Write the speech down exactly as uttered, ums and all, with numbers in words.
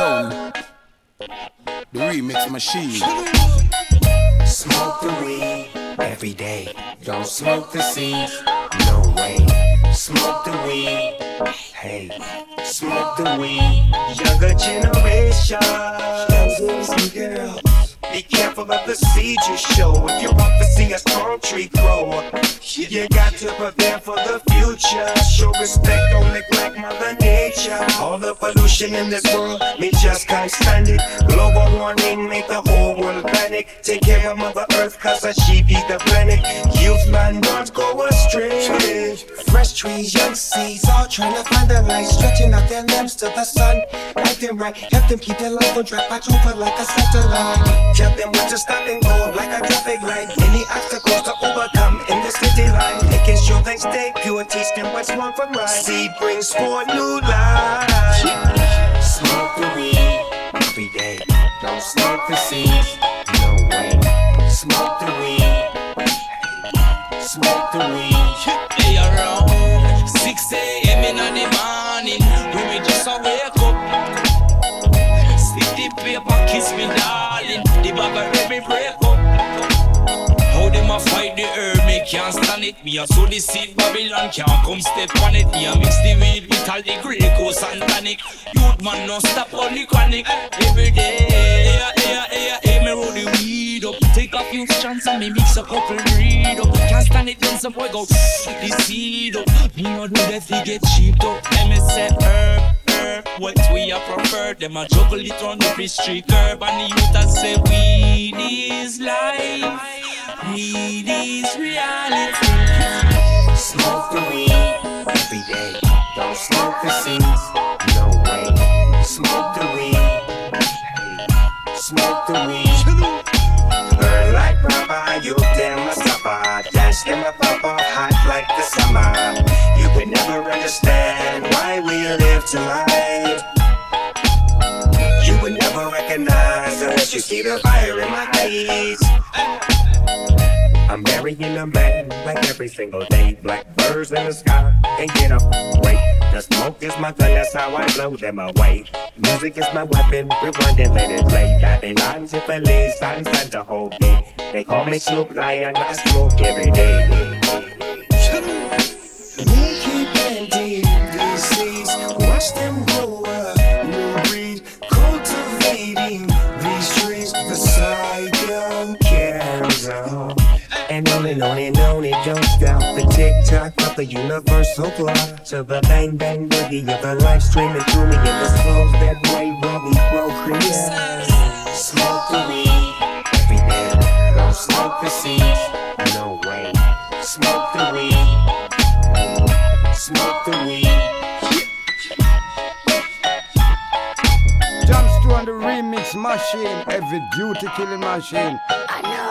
Stone, the remix machine. Smoke the weed every day. Don't smoke the seeds, no way. Smoke the weed, hey. Smoke the weed. Younger generation, girls, be careful of the seed you show. If you want to see a strong tree grow, you got to prepare for the future. Show respect, don't neglect Mother Nature. All the pollution in this world, me just can't stand it. Global warming make the whole world panic. Take care of Mother Earth, cause a sheep eat the planet. Youth man don't go astray. Fresh trees, young seeds, all trying to find the light. Stretching out their limbs to the sun. Light them right, help them keep their life on track. Watch over like a satellite. Tell them what to stop and go like a traffic light. Any obstacles to overcome in the city line. Making sure they stay pure, teach them what's wrong from right. Seed brings forth new life. Smoke the weed every day. Don't smoke the seeds, no way. Smoke the weed, smoke the weed. Hey, around six a.m. in the morning, when we just a wake up. Stick the paper, kiss me darling. The bag of every break up. How them a fight the herb, me can't stand it. Me a sow the seed, Babylon can't come step on it. Me a mix the weed with all the Grey Coast and tonic. Youth man no stop on the chronic. Every day, yeah, yeah, yeah, yeah, me roll the weed up. Take a few strands and me mix a couple read up. Can't stand it when some boy go the seed up. Me no do that he get cheap up. M S say herb. What we are preferred, them a juggle it on every street curb. And the youth a say weed is life, weed is reality. Smoke the weed every day. Don't smoke the seeds, no way. Smoke the weed, smoke the weed. Burn like rubber, you them a supper. Dance them a papa, hot like the summer. You would never understand why we live tonight. You would never recognize unless you see the fire in my eyes. I'm burying a man like every single day. Black birds in the sky, can't get away. The smoke is my gun, that's how I blow them away. Music is my weapon, rewind and let it play. Babylon, Tiffany, signs and the whole day. They call me Snoop Lion, I smoke every day. We keep planting these seeds, watch them grow up, new breed, cultivating these trees. The cycle carries on, and on and on and on it don't stop. The tick-tock of the universal clock, to the bang-bang boogie of the life streaming through me. In the slows that way where we procreate. Smoke the weed every day. Don't smoke the seeds, no way. Smoke the weed, smoke the weed. Jumps to on the remix machine, every beauty killing machine. I know.